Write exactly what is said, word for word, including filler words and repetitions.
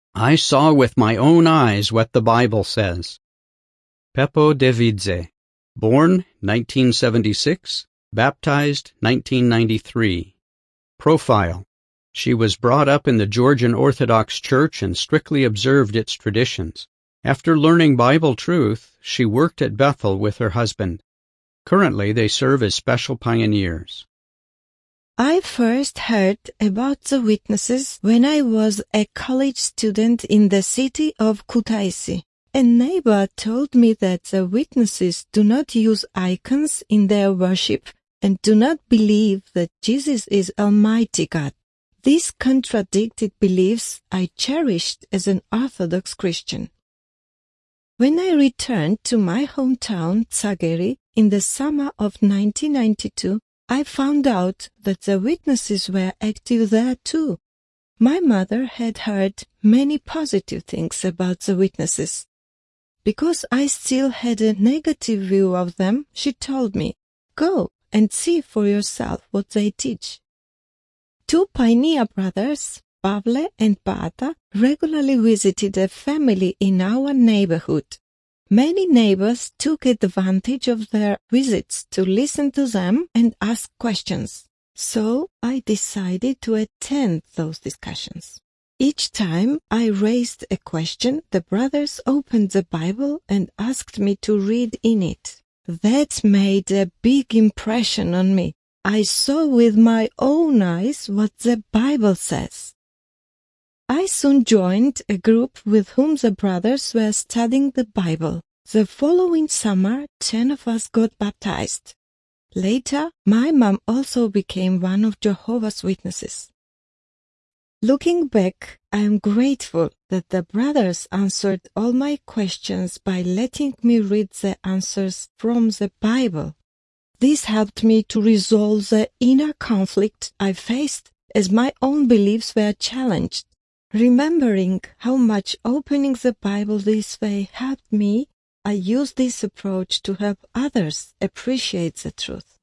I saw with my own eyes what the Bible says. Peppo Davidze, born nineteen seventy-six, baptized nineteen ninety-three. Profile: she was brought up in the Georgian Orthodox Church and strictly observed its traditions. After learning Bible truth, she worked at Bethel with her husband. Currently, they serve as special pioneers. I first heard about the witnesses when I was a college student in the city of Kutaisi. A neighbor told me that the witnesses do not use icons in their worship and do not believe that Jesus is Almighty God. These contradicted beliefs I cherished as an Orthodox Christian. When I returned to my hometown, Tsageri, in the summer of nineteen ninety-two, I found out that the witnesses were active there too. My mother had heard many positive things about the witnesses. Because I still had a negative view of them, she told me, "Go and see for yourself what they teach." Two pioneer brothers, Pavle and Beata, regularly visited a family in our neighborhood. Many neighbors took advantage of their visits to listen to them and ask questions. So I decided to attend those discussions. Each time I raised a question, the brothers opened the Bible and asked me to read in it. That made a big impression on me. I saw with my own eyes what the Bible says. I soon joined a group with whom the brothers were studying the Bible. The following summer, ten of us got baptized. Later, my mom also became one of Jehovah's Witnesses. Looking back, I am grateful that the brothers answered all my questions by letting me read the answers from the Bible. This helped me to resolve the inner conflict I faced as my own beliefs were challenged. Remembering how much opening the Bible this way helped me, I use this approach to help others appreciate the truth.